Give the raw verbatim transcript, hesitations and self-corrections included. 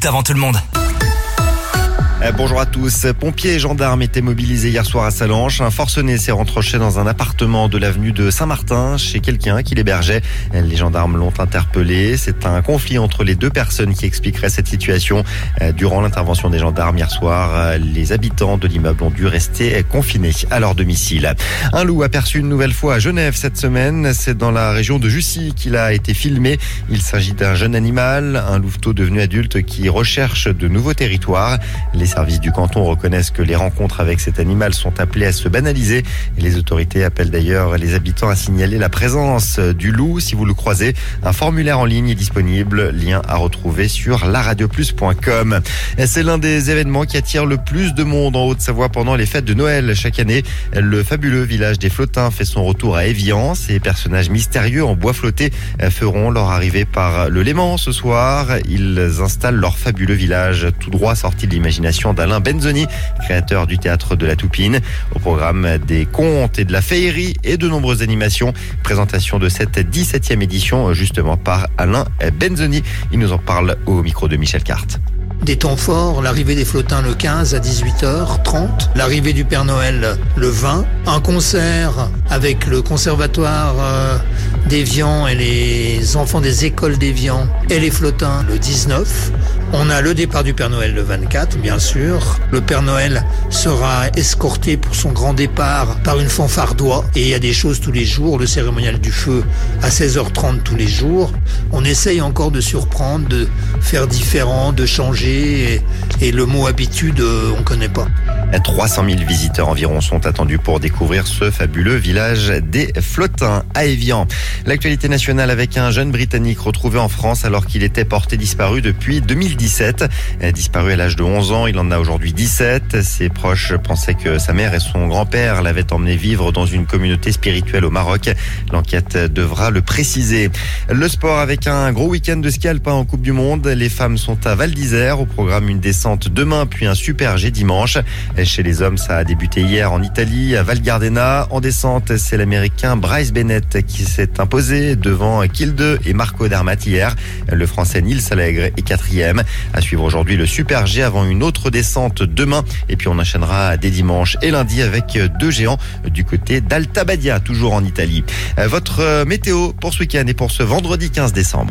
minutes avant tout le monde. Bonjour à tous. Pompiers et gendarmes étaient mobilisés hier soir à Sallanches. Un forcené s'est rentroché dans un appartement de l'avenue de Saint-Martin chez quelqu'un qui l'hébergeait. Les gendarmes l'ont interpellé. C'est un conflit entre les deux personnes qui expliquerait cette situation. Durant l'intervention des gendarmes hier soir, les habitants de l'immeuble ont dû rester confinés à leur domicile. Un loup aperçu une nouvelle fois à Genève cette semaine. C'est dans la région de Jussy qu'il a été filmé. Il s'agit d'un jeune animal, un louveteau devenu adulte qui recherche de nouveaux territoires. Les services du canton reconnaissent que les rencontres avec cet animal sont appelées à se banaliser. Et les autorités appellent d'ailleurs les habitants à signaler la présence du loup si vous le croisez. Un formulaire en ligne est disponible, lien à retrouver sur la radio plus point com. C'est l'un des événements qui attire le plus de monde en Haute-Savoie pendant les fêtes de Noël chaque année. Le fabuleux village des Flottins fait son retour à Évian. Ces personnages mystérieux en bois flotté feront leur arrivée par le Léman ce soir. Ils installent leur fabuleux village tout droit sorti de l'imagination d'Alain Benzoni, créateur du théâtre de la Toupine. Au programme des contes et de la féerie et de nombreuses animations. Présentation de cette dix-septième édition justement par Alain Benzoni. Il nous en parle au micro de Michel Carte. Des temps forts, l'arrivée des Flottins le quinze à dix-huit heures trente, l'arrivée du Père Noël le vingt, un concert avec le conservatoire euh, d'Évian et les enfants des écoles d'Évian et les Flottins le dix-neuf. On a le départ du Père Noël le vingt-quatre, bien sûr. Le Père Noël sera escorté pour son grand départ par une fanfare d'oie. Et il y a des choses tous les jours, le cérémonial du feu à seize heures trente tous les jours. On essaye encore de surprendre, de faire différent, de changer. Et, et le mot habitude, on connaît pas. trois cent mille visiteurs environ sont attendus pour découvrir ce fabuleux village des Flottins à Évian. L'actualité nationale avec un jeune Britannique retrouvé en France alors qu'il était porté disparu depuis deux mille dix-sept. Disparu à l'âge de onze ans, il en a aujourd'hui dix-sept. Ses proches pensaient que sa mère et son grand-père l'avaient emmené vivre dans une communauté spirituelle au Maroc. L'enquête devra le préciser. Le sport avec un gros week-end de ski alpin en Coupe du Monde. Les femmes sont à Val d'Isère. Au programme, une descente demain puis un super G dimanche. Chez les hommes, ça a débuté hier en Italie, à Val Gardena. En descente, c'est l'Américain Bryce Bennett qui s'est imposé devant Kilde et Marco Dermat hier. Le Français Nils Allègre est quatrième. À suivre aujourd'hui le Super G avant une autre descente demain. Et puis on enchaînera dès dimanche et lundi avec deux géants du côté d'Alta Badia, toujours en Italie. Votre météo pour ce week-end et pour ce vendredi quinze décembre.